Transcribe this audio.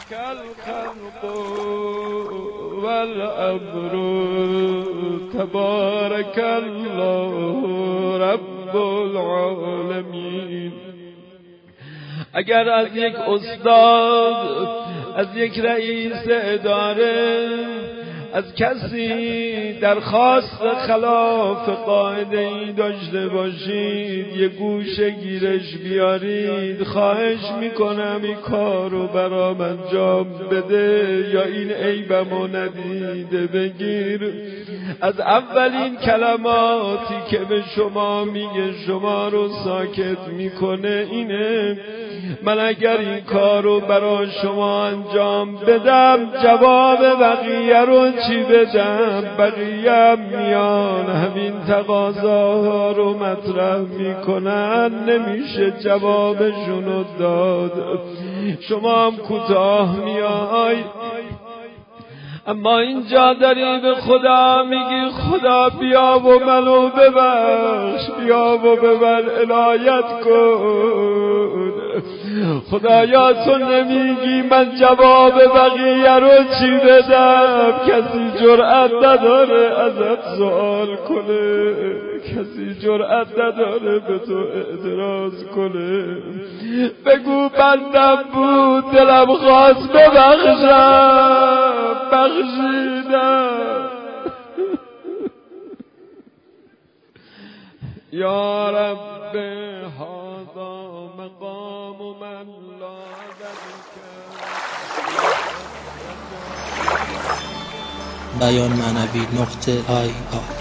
الخلق والأمر تبارك الله رب العالمین. اگر از یک استاد، از یک رئیس اداره، از کسی درخواست خلاف قاعده ای داشته باشید، یه گوشه گیرش بیارید، خواهش میکنم این کار رو برام انجام بده یا این عیبمو ندیده بگیر. از اولین کلماتی که به شما میگه شما رو ساکت میکنه اینه: من اگر این کار رو برای شما انجام بدم جواب بقیه رو چی بدم؟ بقیه میان همین تقاضاها رو مطرح میکنن، نمیشه جوابشون رو داد. شما هم کوتاه میای، اما اینجا داری به خدا میگی خدا بیا و منو ببخش، بیا و ببر، عنایت کن. خدایا تو نمیگی من جواب بقیه رو چی بدم؟ کسی جرأت نداره ازت سوال کنه، کسی جرأت نداره به تو اعتراض کنه. بگو بندم بود دلم خواست ببخشم، بخشیدم. یا رب هذا مقام من لا بیانمعنوی.ir